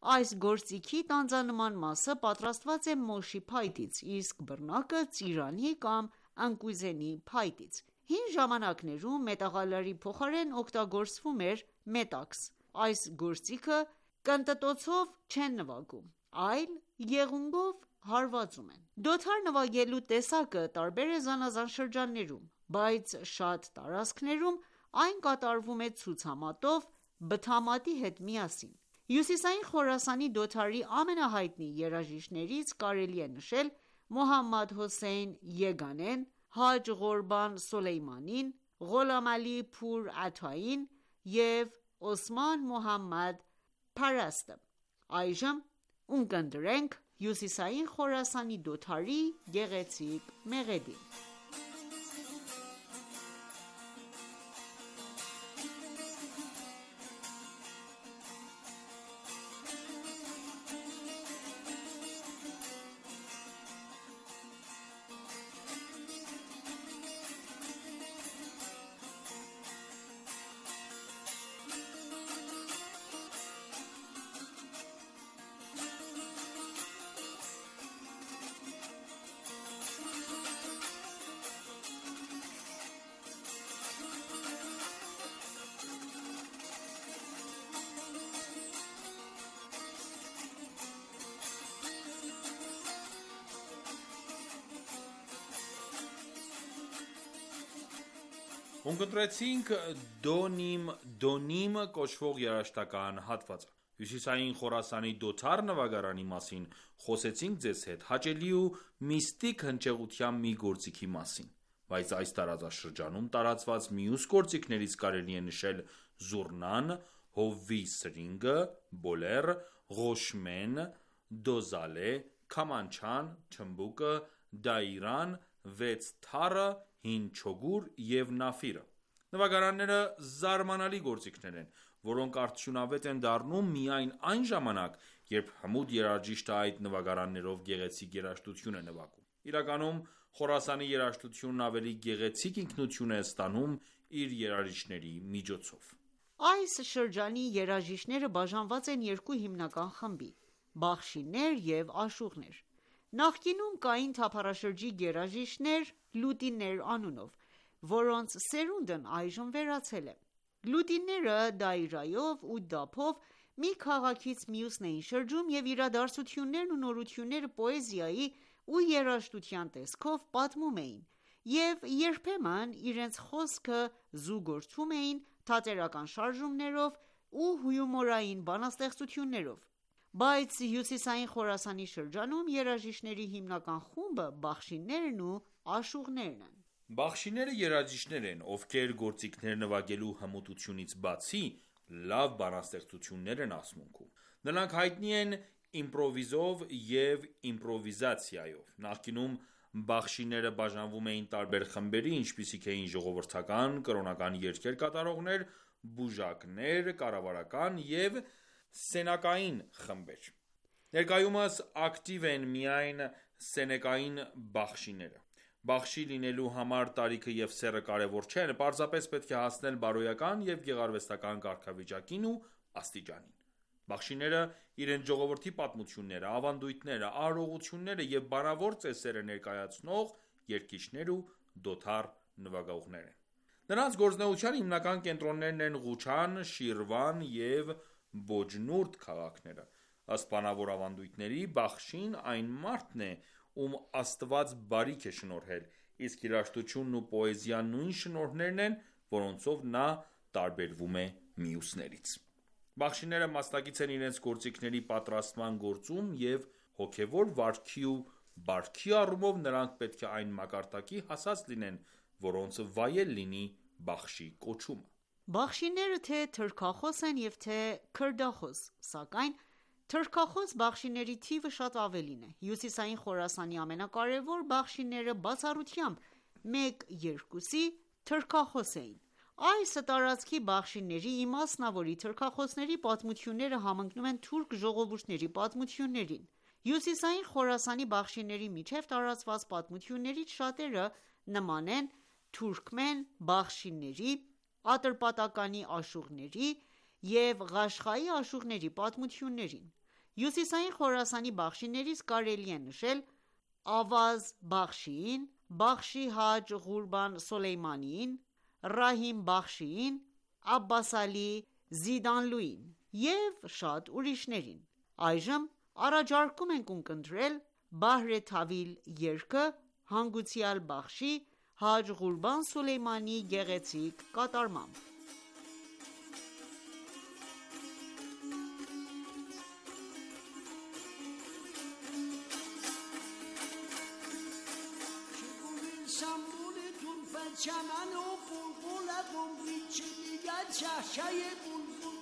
Այս գործիքի տանձանման մասը պատրաստված է մոշի փայտից, իսկ բռնակը ծիրանի կամ ընկույզենի փայտից։ Հին ժամանակներում մետաղալարի փոխարեն օգտագործվում էր մետաքս։ Այս գործիքը կնտտոցով չեն նվագում, այլ եղունգով հարվածում են։ Դոթար նվագելու տեսակը տարբեր է զանազան շրջաններում, բայց շատ տարածքներում այն կատարվում է ցուցամատով բթամատի հետ միասին։ Հյուսիսային Խորասանի դոթարի ամենահայտնի երաժիշտներից կարելի է նշել Մոհամմադ Հոսեյն Եգանեն, Հաջ Ղորբան Սոլեյմանին, Ղոլամ Ալի Փուր Աթային և Օսման Մոհամմադ Փարաստը։ Այժմ ունկնդրենք Հյուսիսային Խորասանի դոթարի գեղեցիկ մեղեդին։ Ունկնդրեցինք Դոնիմ Դոնիմ կոչվող երաժշտական հատվածը։ Հյուսիսային Խորասանի Դոթար նվագարանի մասին խոսեցինք ձեզ հետ հաճելի ու միստիկ հնչեղության մի գործիքի մասին, բայց այս տարածաշրջանում տարածված մյուս գործիքներից կարելի է նշել զուռնան, հովվի սրինգը, բոլեր, ղոշմեն, դոզալե, քամանչան, չմբուկը, դայրան, վեց թառը, հին չոգուր և նաֆիրը։ Նվագարանները զարմանալի գործիքներ են, որոնք արդյունավետ են դառնում միայն այն ժամանակ, երբ հմուտ երաժիշտը այդ նվագարաններով գեղեցիկ երաժշտություն է նվագում։ Իրականում Խորասանի երաժշտությունն ավելի գեղեցիկ ինքնություն է ստանում իր երաժիշտների միջոցով։ Այս շրջանի երաժիշտները բաժանված են երկու հիմնական խմբի՝ բախշիներ և աշուղներ։ Նախկինում կային թափառաշրջիկ երաժիշտներ լուտիներ անունով, որոնց սերունդն այժմ վերացել է։ Լուտիները դայրայով ու դափով մի քաղաքից մյուսն էին շրջում և իրադարձություններն ու նորությունները պոեզիայի ու երաժշտության տեսքով պատմում էին և երբեմն իրենց խոսքը զուգորդում էին թատերական շարժումներով ու հյումորային բանաստեղծություններով։ Բայց Հյուսիսային Խորասանի շրջանում երաժիշտների հիմնական խումբը բախշիներն ու աշուղներն են։ Բախշիները երաժիշտներ են, ովքեր գործիքներ նվագելու հմտությունից բացի, լավ բանաստեղծություններ են ասմունքում։ Նրանք հայտնի են իմպրովիզով և իմպրովիզացիայով։ Նախկինում բախշիները բաժանվում էին տարբեր խմբերի, ինչպիսիք էին ժողովրդական, կրոնական երգեր կատարողներ, բուժակներ, կառավարական և սենակային խմբեր։ Ներկայումս ակտիվ են միայն սենեկային բախշիները։ Բախշի լինելու համար տարիքը և սեռը կարևոր չեն, պարզապես պետք է հասնել բարոյական և գեղարվեստական կարգավիճակին ու աստիճանին։ Բախշիները իրենց ժողովրդի պատմությունները, ավանդույթները, արարողությունները և բանավոր ծեսերը ներկայացնող երգիչներ ու դոթար նվագողներ են։ Նրանց գործունեության հիմնական կենտրոններն են Ղուչան, Շիրվան և Բոջնուրդ քաղաքները։ Ըստ բանավոր ավանդույթների, բախշին այն մարդն է, ում Աստված բարիք է շնորհել, իսկ երաժշտությունն ու պոեզիան նույն շնորհներն են, որոնցով նա տարբերվում է մյուսներից։ Բախշիները մասնակից են իրենց գործիքների պատրաստման գործում և հոգևոր վարքի ու բարքի առումով նրանք պետք է այն մակարդակի հասած լինեն, որոնց վայել լինի բախշի կոչումը։ Բախշիները թե թրքախոս են և թե քրդախոս, սակայն թրքախոս բախշիների թիվը շատ ավելին է։ Հյուսիսային Խորասանի ամենակարևոր բախշիները բացառությամբ մեկ-երկուսի թրքախոս էին։ Այս տարածքի բախշիների, ի մասնավորի թրքախոսների պատմությունները համընկնում են թուրք ժողովուրդների պատմություններին։ Հյուսիսային Խորասանի բախշիների միջև տարածված պատմություններից շատերը նման են թուրքմեն բախշիների, Ատրպատականի աշուղների և Ղաշղայի աշուղների պատմություններին։ Հյուսիսային Խորասանի բախշիներից կարելի է նշել Ավազ Բախշիին, Բախշի Հաջ Ղուրբան Սոլեյմանիին, Ռահիմ Բախշիին, Աբբասալի Զիդանլուին և շատ ուրիշներին։ Այժմ առաջարկում ենք ունկնդրել Բահր Թավիլ երգը հանգուցյալ Բախշի Հաջ Ղուրբան Սոլեյմանի գեղեցիկ կատարմամբ։ چمن و بلبل قمری چه دیگر چهچه بلبل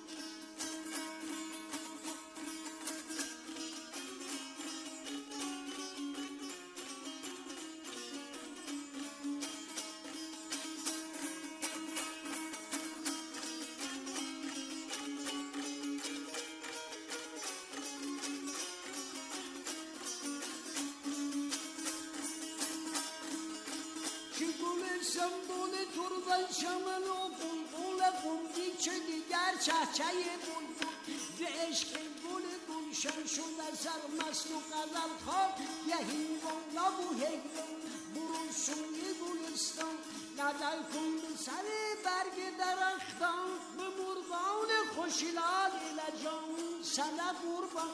سنبول تربل چمن و بلبل قمری چه دیگر چهچه بلبل به عشق گل گلشن شد از سرمست و غزل خواب یهی والا و هیوان برو سوی گلستان نظر کن به سر برگ درختان به مرغان خوشلال لجان سنه قربان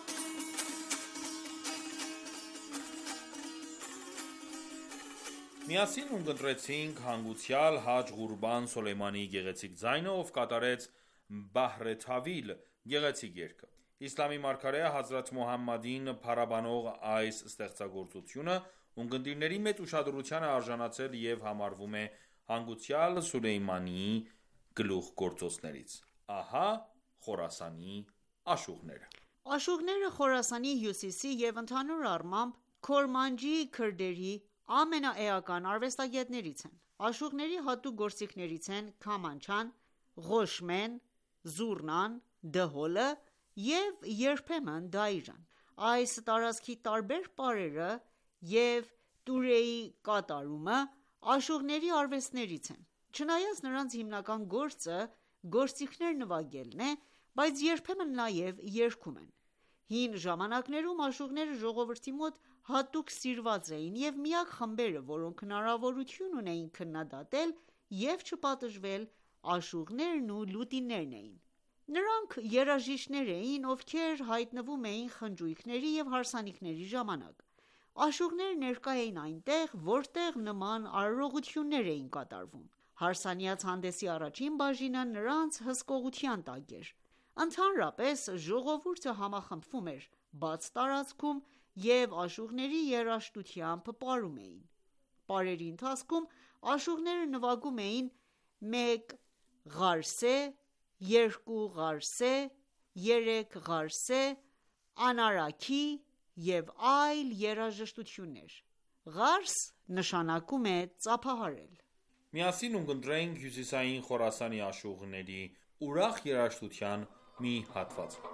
Միասին ունկնդրեցինք հանգուցյալ Հաջ Ղուրբան Սոլեյմանի գեղեցիկ ձայնը, ով կատարեց Բահր Թավիլ գեղեցիկ երգը։ Իսլամի մարգարե Հազրաթ Մոհամմադին փառաբանող այս ստեղծագործությունը ունկնդիրների մեծ ուշադրության է արժանացել և համարվում է հանգուցյալ Սոլեյմանի գլուխգործոցներից։ Ահա Խորասանի աշուղները։ Աշուղները Խորասանի հյուսիսի և ընդհանուր առմամբ Քորմանջի քրդերի ամենաէական արվեստագետներից են։ Աշուղների հատուկ գործիքներից են քամանչան, ղոշմեն, զուռնան, դհոլը և երբեմն դայրան։ Այս տարածքի տարբեր պարերը և տուրեի կատարումը աշուղների արվեստներից են։ Չնայած նրանց հիմնական գործը գործիքներ նվագելն է, բայց երբեմն նաև երգում են։ Հին ժամանակներում աշուղները ժողովրդի մոտ հատուկ սիրված էին և միակ խմբերը, որոնք հնարավորություն ունեին քննադատել և չպատժվել, աշուղներն ու լուտիներն էին։ Նրանք երաժիշտներ էին, ովքեր հայտնվում էին խնջույքների և հարսանիքների ժամանակ։ Աշուղները ներկա էին այնտեղ, որտեղ նման արարողություններ էին կատարվում։ Հարսանյաց հանդեսի առաջին բաժինը նրանց հսկողության տակ էր։ Ընդհանրապես, ժողովուրդը համախմբվում էր բաց տարածքում և աշուղների երաժշտությամբ պարում էին։ Պարերի ընթացքում աշուղները նվագում էին մեկ ղարսե, երկու ղարսե, երեք ղարսե, անարաքի և այլ երաժշտություններ։ Ղարս նշանակում է ծափահարել։ Միասին ունկնդրենք հյուսիսային Խորասանի աշուղների ուրախ երաժշտության մի հատվածը։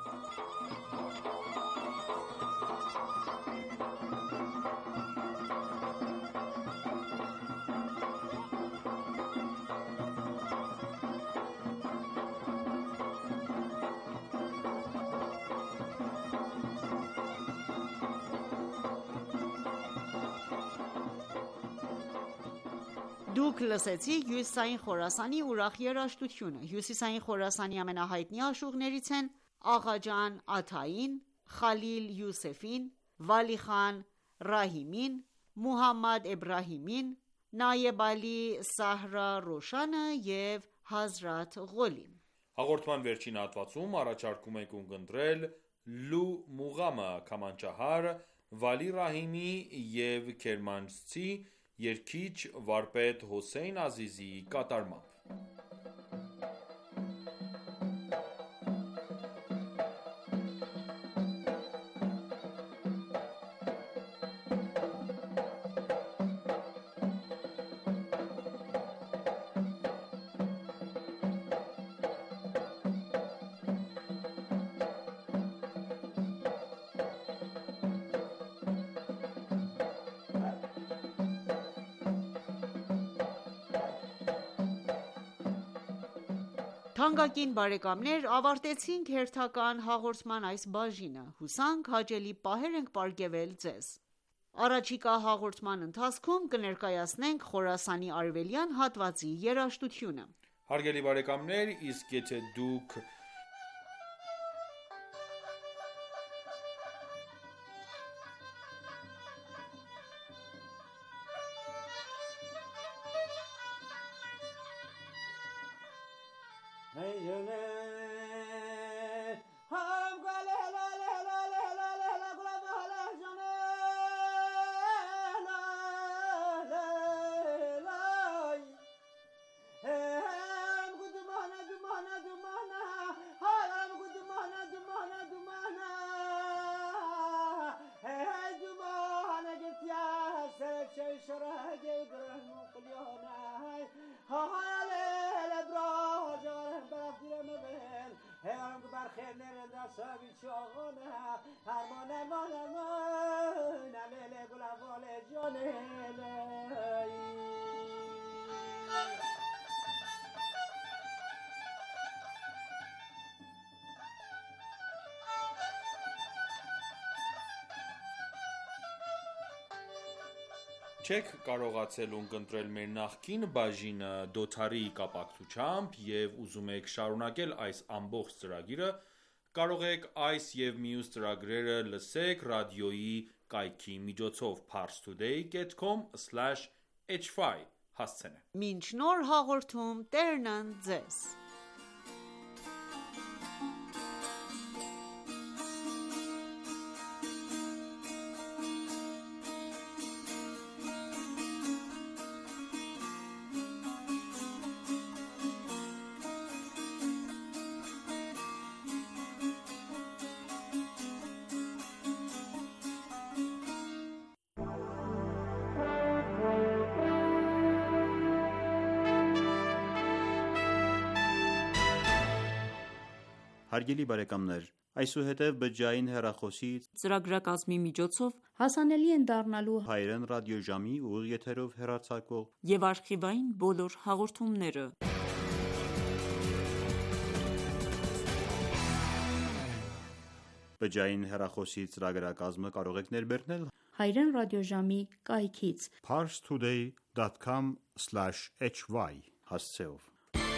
Դուք լսեցիք Հյուսիսային Խորասանի ուրախ երաժշտությունը։ Հյուսիսային Խորասանի ամենահայտնի աշուղներից են Աղաջան Աթային, Խալիլ Յուսեֆին, Վալիխան Ռահիմին, Մուհամմադ Էբրահիմին, Նայեբ Ալի Սահրա Ռոշանը և Հազրաթ Ղոլին։ Հաղորդման վերջին հատվածում առաջարկում ենք ունկնդրել Լու Մուղամը քամանչահար Վալի Ռահիմի և քերմանչցի երգիչ վարպետ Հոսեյն Ազիզի կատարմամբ։ Թանկագին բարեկամներ, ավարտեցինք հերթական հաղորդման այս բաժինը: Հուսանք հաճելի պահեր ենք պարգևել ձեզ: Առաջիկա հաղորդման ընթացքում կներկայացնենք Խորասանի արևելյան հատվածի երաժշտությունը: Հարգելի բարեկամներ, իսկ եթե դուք չեք կարողացել ունկնդրել մեր նախկին բաժինը դոթարի կապակցությամբ և ուզում եք շարունակել այս ամբողջ ծրագիրը, կարող եք այս և մյուս ծրագրերը լսեք ռադիոյի կայքի միջոցով parstoday dot com slash h five հասցենը: Մինչ նոր հաղորդում Տերն ընդ ձեզ: Հարգելի բարեկամներ, այսուհետև բջջային հեռախոսի ծրագրակազմի միջոցով հասանելի են դառնալու հայերեն ռադիոժամի ուղիղ եթերով հեռարձակվող և արխիվային բոլոր հաղորդումները: Բջջային հեռախոսի ծրագրակազմը կարող եք ներբեռնել հայերեն ռադիոժամի կայքից parstoday dot com slash h y հասցեով: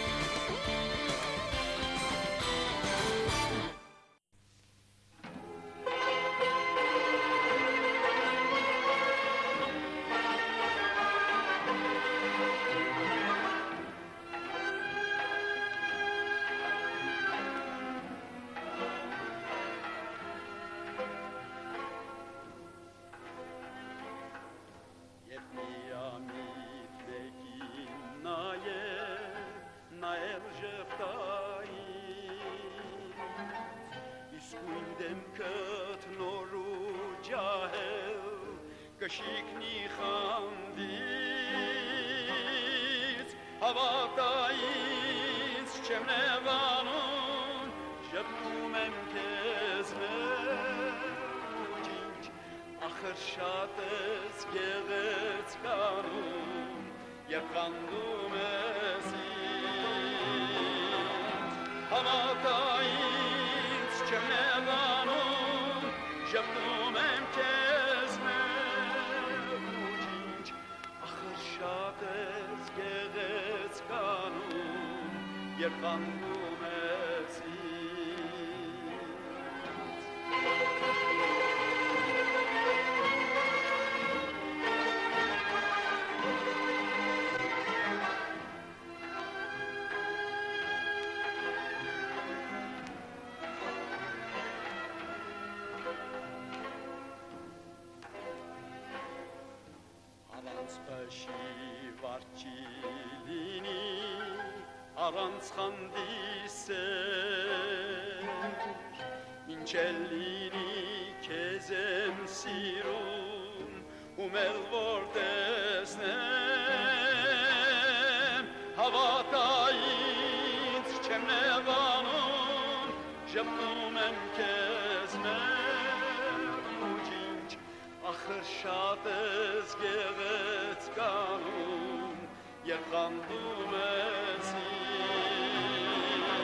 Կշիկնի խանդից հավատայից չեմ նեղանում ժպտում եմ քեզ մեջինչ ախր շատ ես գեղեցկանում և խանդում ես ինձ հավատայից չեմ նեղանում ժպտում եմ քեզ շատ ես գեղեցկանում և խանդում ես առանց խանդի սեր ինչ էլ լինի քեզ եմ սիրում ու մել որ տեսնեմ հավատա ինձ չեմ նեղանում ժպտում եմ քեզ մեջինչ ախր շատ ես գեղեցկանում և խանդում ես ինձ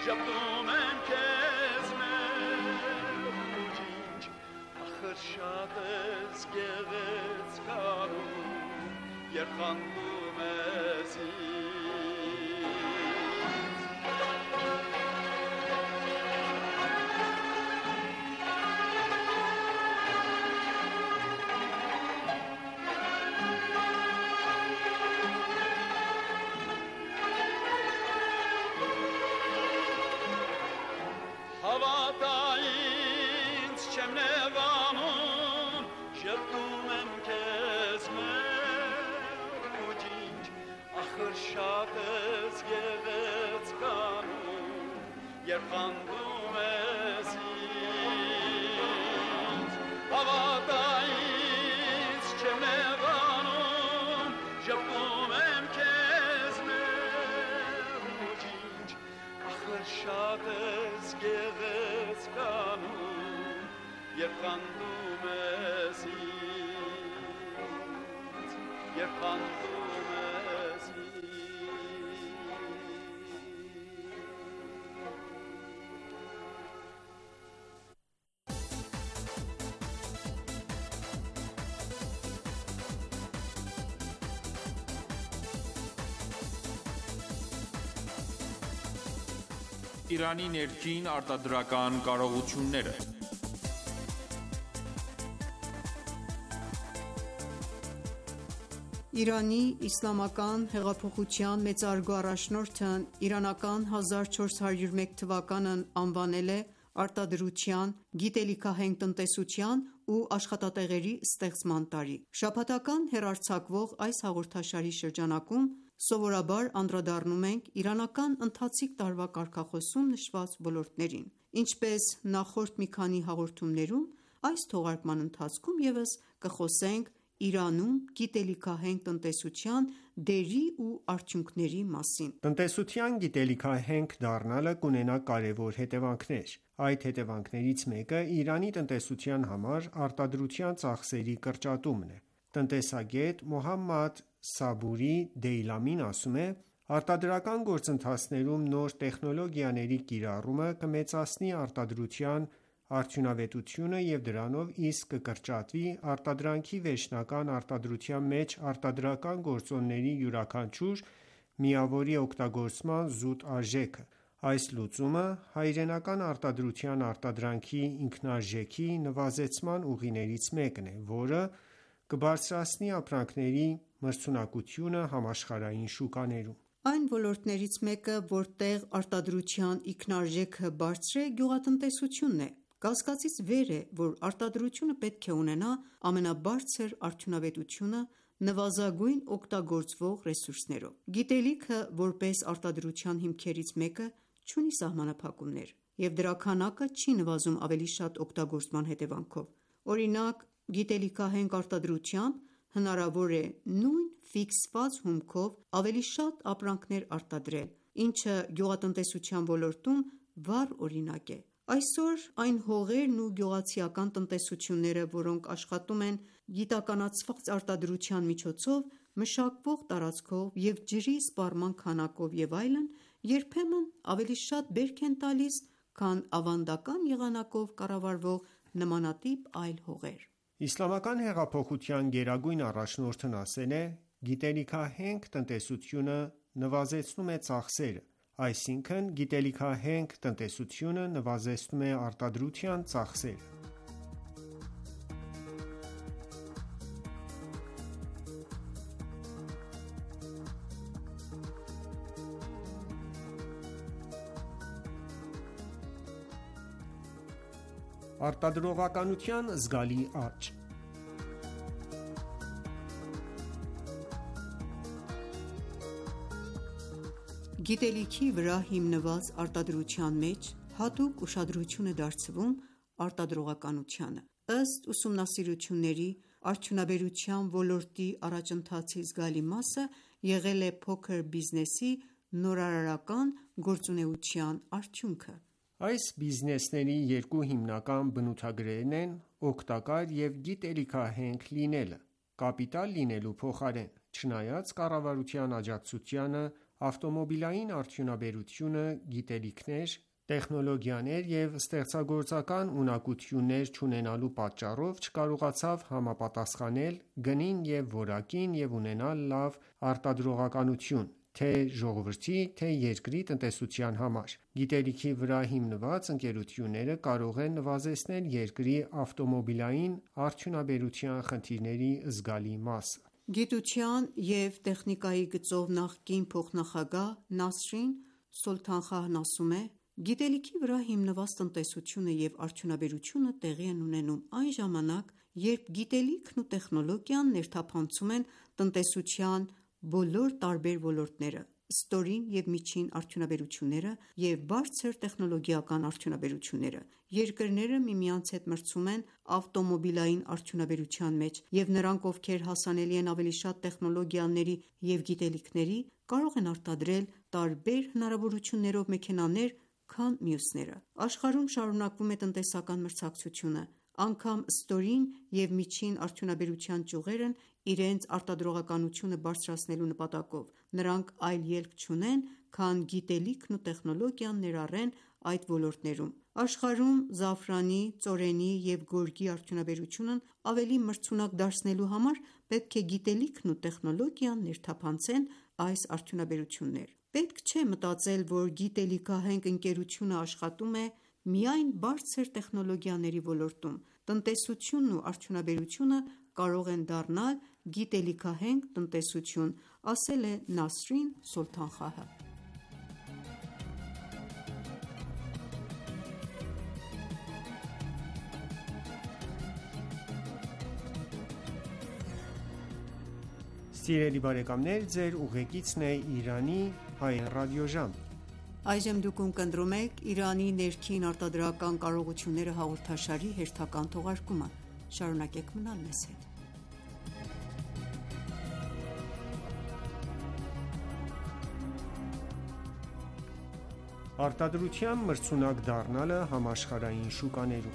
ժպտում եմ քեզ մերուջինչ ախր շատ ես գեղեցկանում երբ խանդում ես Հավատա ինձ չեմ նեղանում ժպտում եմ քեզ մերուջինչ ախր շատ ես գեղեցկանում երբ խանդում ես ինձ Հավատա ինձ չեմ նեղանում ժպտում եմ քեզ մերուջինչ ախր շատ ես գեղեցկանում երբ խանդում ես ինձ երբ խանդում ես Իրանի ներքին արտադրական կարողությունները Իրանի իսլամական հեղափոխության մեծարգո առաջնորդն իրանական հազար չորս հարյուր մեկ թվականն անվանել է արտադրության, գիտելիքահենք տնտեսության ու աշխատատեղերի ստեղծման տարի։ Շաբաթական հեռարձակվող այս հաղորդաշարի շրջանակում սովորաբար անդրադառնում ենք իրանական ընթացիկ տարվա կարգախոսում նշված ոլորտներին։ Ինչպես նախորդ մի քանի հաղորդումներում, այս թողարկման ընթացքում ևս կխոսենք Իրանում գիտելիքահենք տնտեսության դերի ու արդյունքների մասին։ Տնտեսության գիտելիքահենք դառնալը կունենա կարևոր հետևանքներ։ Այդ հետևանքներից մեկը Իրանի տնտեսության համար արտադրության ծախսերի կրճատումն է։ Տնտեսագետ Մոհամմադ Սաբուրի Դեյլամին ասում է. «Արտադրական գործընթացներում նոր տեխնոլոգիաների կիրառումը կմեծացնի արտադրության արդյունավետությունը և դրանով իսկ կկրճատվի արտադրանքի վերջնական արտադրության մեջ արտադրական գործոնների յուրաքանչյուր միավորի օգտագործման զուտ արժեքը։ Այս լուծումը հայրենական արտադրության արտադրանքի ինքնարժեքի նվազեցման ուղիներից մեկն է, որը կբարձրացնի ապրանքների մրցունակությունը համաշխարհային շուկաներում»։ Այն ոլորտներից մեկը, որտեղ արտադրության ինքնարժեքը բարձր է, գյուղատնտեսությունն է։ Կասկածից վեր է, որ արտադրությունը պետք է ունենա ամենաբարձր արդյունավետությունը նվազագույն օգտագործվող ռեսուրսներով։ Գիտելիքը, որպես արտադրության հիմքերից մեկը, չունի սահմանափակումներ, և դրա քանակը չի նվազում ավելի շատ օգտագործման հետևանքով։ Օրինակ, գիտելիքահենք արտադրությամբ հնարավոր է նույն ֆիքսված հումքով ավելի շատ ապրանքներ արտադրել, ինչը գյուղատնտեսության ոլորտում վառ օրինակ է։ Այսօր այն հողերն ու գյուղացիական տնտեսությունները, որոնք աշխատում են գիտականացված արտադրության միջոցով, մշակվող տարածքով և ջրի սպառման քանակով և այլն, երբեմն ավելի շատ բերք են տալիս, քան ավանդական եղանակով կառավարվող նմանատիպ այլ հողեր։ Իսլամական հեղափոխության գերագույն առաջնորդն ասել է. «Գիտելիքահենք տնտեսությունը նվազեցնում է ծախսերը, այսինքն գիտելիքահենք տնտեսությունը նվազեցնում է արտադրության ծախսերը»։ Արտադրողականության զգալի աճ Գիտելիքի վրա հիմնված արտադրության մեջ հատուկ ուշադրություն է դարձվում արտադրողականությանը։ Ըստ ուսումնասիրությունների, արդյունաբերության ոլորտի առաջընթացի զգալի մասը եղել է փոքր բիզնեսի նորարարական գործունեության արդյունքը։ Այս բիզնեսների երկու հիմնական բնութագրերն են օգտակար և գիտելիքահենք լինելը՝ կապիտալ լինելու փոխարեն։ Չնայած կառավարության աջակցությանը, Ավտոմոբիլային արդյունաբերությունը գիտելիքներ, տեխնոլոգիաներ և ստեղծագործական ունակություններ չունենալու պատճառով չկարողացավ համապատասխանել գնին և որակին և ունենալ լավ արտադրողականություն թե ժողովրդի, թե երկրի տնտեսության համար։ Գիտելիքի վրա հիմնված ընկերությունները կարող են նվազեցնել երկրի ավտոմոբիլային արդյունաբերության խնդիրների զգալի մասը։ Գիտության և տեխնիկայի գծով նախկին փոխնախագահ Նասրին Սոլթանխահն ասում է. «Գիտելիքի վրա հիմնված տնտեսությունը և արդյունաբերությունը տեղի են ունենում այն ժամանակ, երբ գիտելիքն ու տեխնոլոգիան ներթափանցում են տնտեսության բոլոր տարբեր ոլորտները, ստորին և միջին արդյունաբերությունները և բարձր տեխնոլոգիական արդյունաբերությունները։ Երկրները միմյանց հետ մրցում են ավտոմոբիլային արդյունաբերության մեջ, և նրանք, ովքեր հասանելի են ավելի շատ տեխնոլոգիաների և գիտելիքների, կարող են արտադրել տարբեր հնարավորություններով մեքենաներ, քան մյուսները։ Աշխարհում շարունակվում է տնտեսական մրցակցությունը։ Անգամ ստորին և միջին արդյունաբերության ճյուղերն իրենց արտադրողականությունը բարձրացնելու նպատակով, նրանք այլ ելք չունեն, քան գիտելիքն ու տեխնոլոգիան ներառեն այդ ոլորտներում։ Աշխարհում զաֆրանի, ծորենի և գորգի արդյունաբերությունն ավելի մրցունակ դարձնելու համար պետք է գիտելիքն ու տեխնոլոգիան ներթափանցեն այս արդյունաբերություններ։ Պետք չէ մտածել, որ գիտելիքահենք ընկերությունը աշխատում է միայն բարձր տեխնոլոգիաների ոլորտում։ Տնտեսությունն ու արդյունաբերությունը կարող են դառնալ գիտելիքահենք տնտեսություն, ասել է Նասրին Սոլթանխահը»։ Սիրելի բարեկամներ, ձեր ուղեկիցն է Իրանի հայ ռադիոժամ։ Այժմ դուք ունկնդրում եք «Իրանի ներքին արտադրական կարողությունները» հաղորդաշարի հերթական թողարկումը։ Շարունակեք մնալ մեզ հետ։ Արտադրության մրցունակ դառնալը համաշխարհային շուկաներում։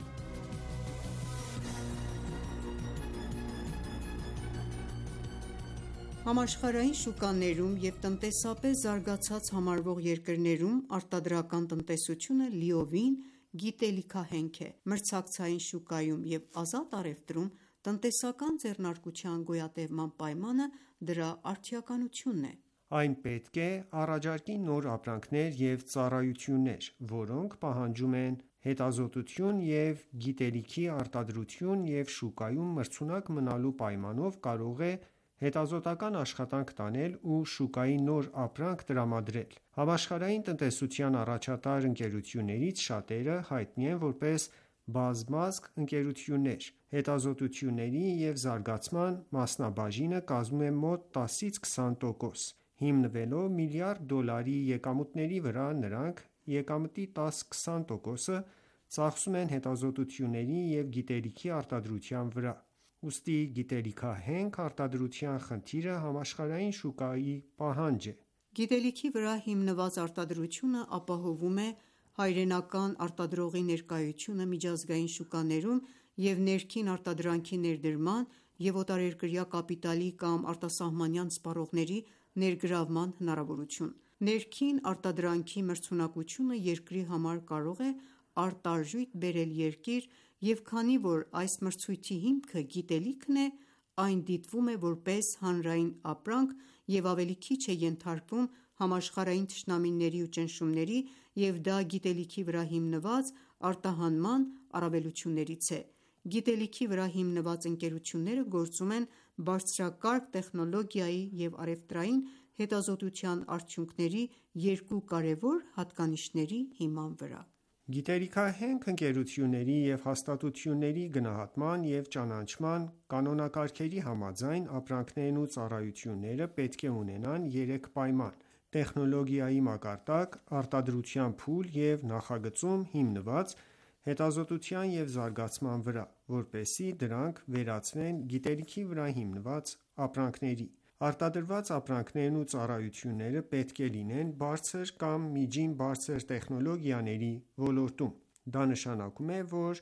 Համաշխարհային շուկաներում և տնտեսապես զարգացած համարվող երկրներում արտադրական տնտեսությունը լիովին գիտելիքահենք է։ Մրցակցային շուկայում և ազատ առևտրում տնտեսական ձեռնարկության գոյատևման պայմանը դրա արդիականությունն է։ Այն պետք է առաջարկի նոր ապրանքներ և ծառայություններ, որոնք պահանջում են հետազոտություն և գիտելիքի արտադրություն և շուկայում մրցունակ մնալու պայմանով կարող է հետազոտական աշխատանք տանել ու շուկային նոր ապրանք տրամադրել։ Համաշխարհային տնտեսության առաջատար ընկերություններից շատերը հայտնի են որպես բազմազգ ընկերություններ։ Հետազոտությունների և զարգացման մասնաբաժինը կազմում է մոտ տասից քսան տոկոս։ Հիմնվելով միլիարդ դոլարի եկամուտների վրա, նրանք եկամտի տաս-քսան տոկոսը ծախսում են հետազոտությունների և գիտելիքի արտադրության վրա։ Ուստի գիտելիքահենք արտադրության խնդիրը համաշխարհային շուկայի պահանջ է։ Գիտելիքի վրա հիմնված արտադրությունը ապահովում է հայրենական արտադրողի ներկայությունը միջազգային շուկաներում և ներքին արտադրանքի ներդրման և օտարերկրյա կապիտալի կամ արտասահմանյան սպառողների ներգրավման հնարավորություն։ Ներքին արտադրանքի մրցունակությունը երկրի համար կարող է արտարժույթ բերել երկիր, և քանի որ այս մրցույթի հիմքը գիտելիքն է, այն դիտվում է որպես հանրային ապրանք և ավելի քիչ է ենթարկվում համաշխարհային թշնամանքների ու ճնշումների, և դա գիտելիքի վրա հիմնված արտահանման առավելություններից է։ Գիտելիքի վրա հիմնված ընկերությունները գործում են բարձրակարգ տեխնոլոգիայի և առևտրային հետազոտության արդյունքների երկու կարևոր հատկանիշների հիման վրա։ Գիտելիքահենք ընկերությունների և հաստատությունների գնահատման և ճանաչման կանոնակարգերի համաձայն, ապրանքներն ու ծառայությունները պետք է ունենան երեք պայման՝ տեխնոլոգիայի մակարդակ, արտադրության փուլ և նախագծում հիմնված հետազոտության և զարգացման վրա, որպեսզի դրանք վերածվեն գիտելիքի վրա հիմնված ապրանքների։ Արտադրված ապրանքներն ու ծառայությունները պետք է լինեն բարձր կամ միջին բարձր տեխնոլոգիաների ոլորտում։ Դա նշանակում է, որ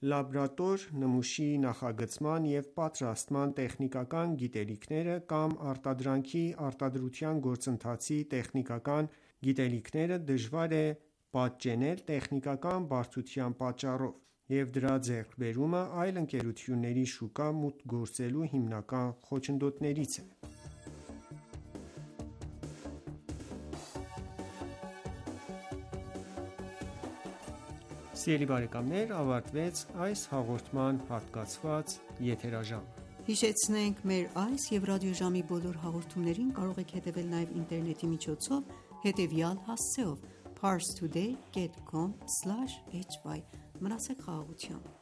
լաբորատոր նմուշի նախագծման և պատրաստման տեխնիկական գիտելիքները կամ արտադրանքի արտադրության գործընթացի տեխնիկական գիտելիքները դժվար է պատճենել տեխնիկական բարդության պատճառով, և դրա ձեռքբերումը այլ ընկերությունների շուկա մուտք գործելու հիմնական խոչընդոտներից է: Ավարտվեց այս հաղորդման հատկացված եթերաժամը: Հիշեցնենք մեր այս և ռադիոժամի բոլոր հաղորդումներին կարող եք հետևել նաև ինտերնետի միջոցով հետևյալ հասցեով՝ parstoday dot com slash h y: Մնացեք խաղաղությամբ: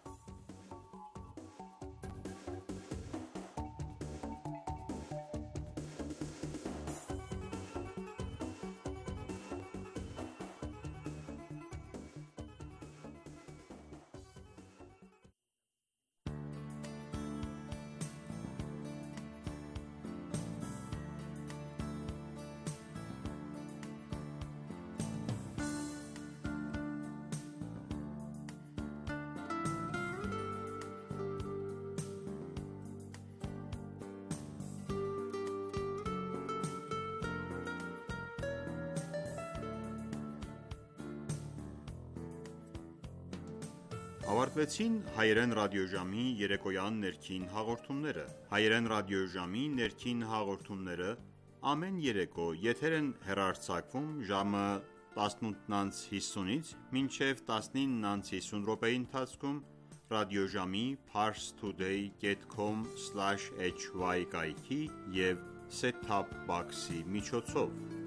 Ավարտվեցին հայերեն ռադիոժամի երեկոյան ներքին հաղորդումները: Հայերեն ռադիոժամի ներքին հաղորդումները ամեն երեկո եթեր են հեռարձակվում ժամը տասնութ ընց հիսունից մինչև տասնինը ընց հիսուն րոպեի ընթացքում ռադիոժամի parstoday dot com slash h y կայքի և set top box-ի միջոցով: